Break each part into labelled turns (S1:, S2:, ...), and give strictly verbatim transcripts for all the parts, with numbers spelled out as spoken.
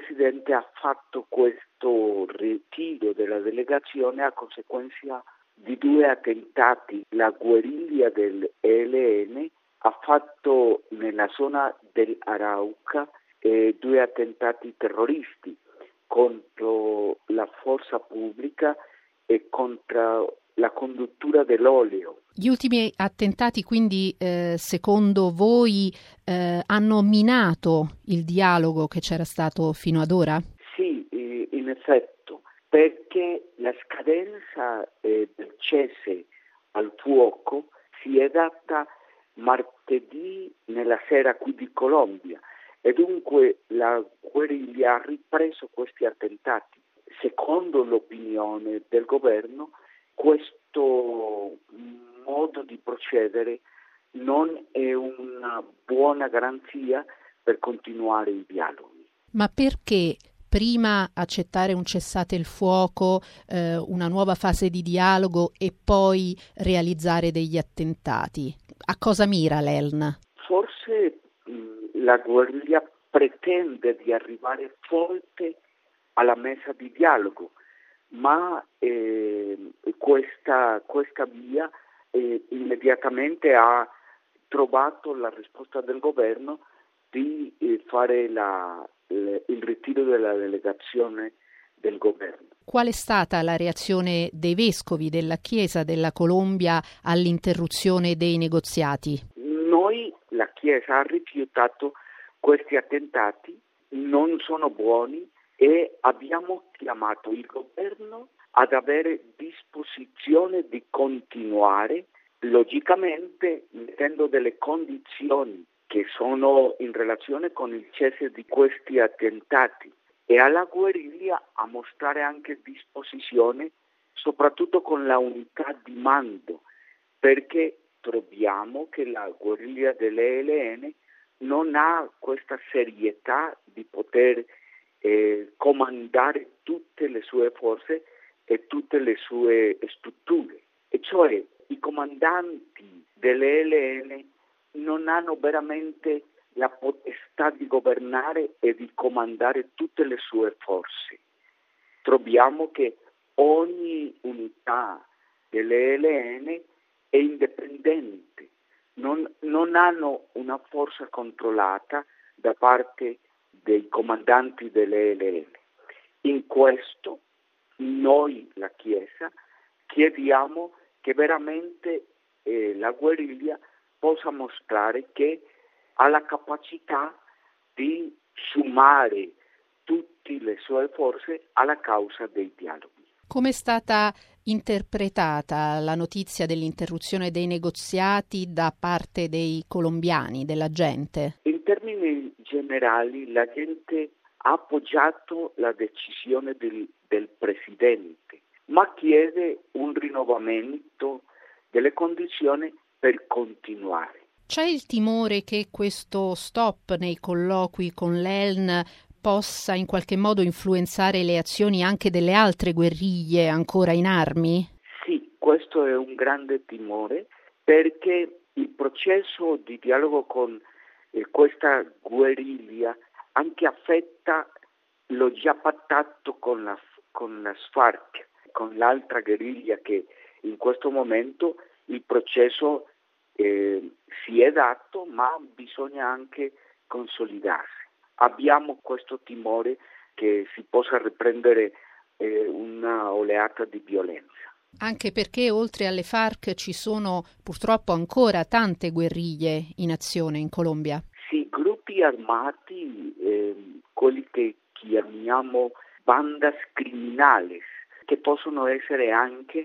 S1: Presidente ha fatto questo ritiro della delegazione a conseguenza di due attentati. La guerriglia del E L N ha fatto nella zona dell'Arauca eh, due attentati terroristi contro la forza pubblica e contro la conduttura dell'olio.
S2: Gli ultimi attentati quindi eh, secondo voi eh, hanno minato il dialogo che c'era stato fino ad ora?
S1: Sì, in effetti, perché la scadenza eh, del cessate al fuoco si è data martedì nella sera qui di Colombia e dunque la guerriglia ha ripreso questi attentati. Secondo l'opinione del governo, questo modo di procedere non è una buona garanzia per continuare i dialoghi.
S2: Ma perché prima accettare un cessate il fuoco, eh, una nuova fase di dialogo e poi realizzare degli attentati? A cosa mira l'E L N?
S1: Forse mh, la guerriglia pretende di arrivare forte alla mesa di dialogo, ma eh, questa, questa via eh, immediatamente ha trovato la risposta del governo di eh, fare la, le, il ritiro della delegazione del governo.
S2: Qual è stata la reazione dei vescovi della Chiesa della Colombia all'interruzione dei negoziati?
S1: Noi, la Chiesa, ha rifiutato questi attentati, non sono buoni, e abbiamo chiamato il governo ad avere disposizione di continuare, logicamente mettendo delle condizioni che sono in relazione con il cessate di questi attentati, e alla guerriglia a mostrare anche disposizione, soprattutto con la unità di mando, perché troviamo che la guerriglia dell'E L N non ha questa serietà di poter Eh, comandare tutte le sue forze e tutte le sue strutture, e cioè i comandanti dell'E L N non hanno veramente la potestà di governare e di comandare tutte le sue forze. Troviamo che ogni unità dell'E L N è indipendente, non, non hanno una forza controllata da parte dei comandanti dell'E L N. In questo noi, la Chiesa, chiediamo che veramente eh, la guerriglia possa mostrare che ha la capacità di sommare tutte le sue forze alla causa dei dialoghi.
S2: Come è stata interpretata la notizia dell'interruzione dei negoziati da parte dei colombiani, della gente?
S1: In termini generali, la gente ha appoggiato la decisione del, del Presidente, ma chiede un rinnovamento delle condizioni per continuare.
S2: C'è il timore che questo stop nei colloqui con l'E L N possa in qualche modo influenzare le azioni anche delle altre guerriglie ancora in armi?
S1: Sì, questo è un grande timore, perché il processo di dialogo con eh, questa guerriglia anche affetta l'ho già pattato con la, con la SFARC, con l'altra guerriglia, che in questo momento il processo eh, si è dato, ma bisogna anche consolidarsi. Abbiamo questo timore che si possa riprendere eh, una oleata di violenza.
S2: Anche perché oltre alle FARC ci sono purtroppo ancora tante guerriglie in azione in Colombia.
S1: Sì, gruppi armati, eh, quelli che chiamiamo bandas criminales, che possono essere anche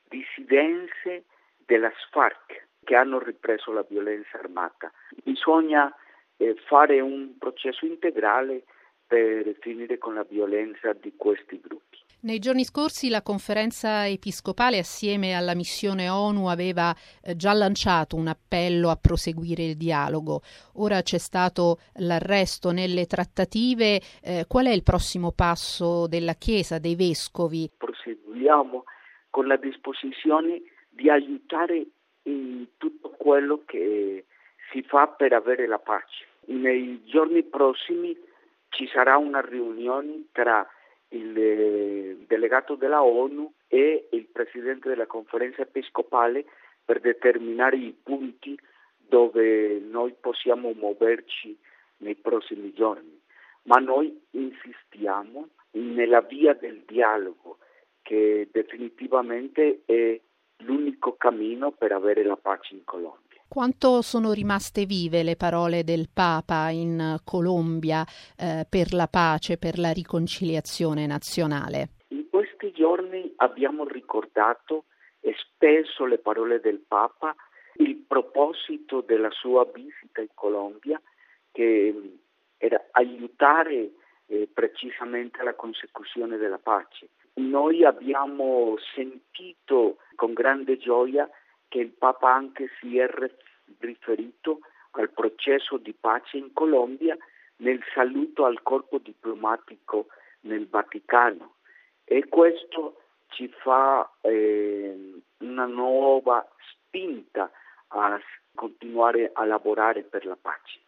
S1: dissidenze della SFARC, che hanno ripreso la violenza armata. Bisogna eh, fare un processo integrale per finire con la violenza di questi gruppi.
S2: Nei giorni scorsi la conferenza episcopale assieme alla missione ONU aveva eh, già lanciato un appello a proseguire il dialogo. Ora c'è stato l'arresto nelle trattative. Eh, qual è il prossimo passo della Chiesa, dei vescovi?
S1: Proseguiamo con la disposizione di aiutare in tutto quello che si fa per avere la pace. Nei giorni prossimi ci sarà una riunione tra il eh, delegato della ONU e il presidente della conferenza episcopale per determinare i punti dove noi possiamo muoverci nei prossimi giorni. Ma noi insistiamo nella via del dialogo, che definitivamente è l'unico cammino per avere la pace in Colombia.
S2: Quanto sono rimaste vive le parole del Papa in Colombia eh, per la pace, per la riconciliazione nazionale?
S1: In questi giorni abbiamo ricordato e spesso le parole del Papa, il proposito della sua visita in Colombia, che era aiutare eh, precisamente la consecuzione della pace. Noi abbiamo sentito con grande gioia che il Papa anche si è riferito al processo di pace in Colombia nel saluto al corpo diplomatico nel Vaticano, e questo ci fa eh, una nuova spinta a continuare a lavorare per la pace.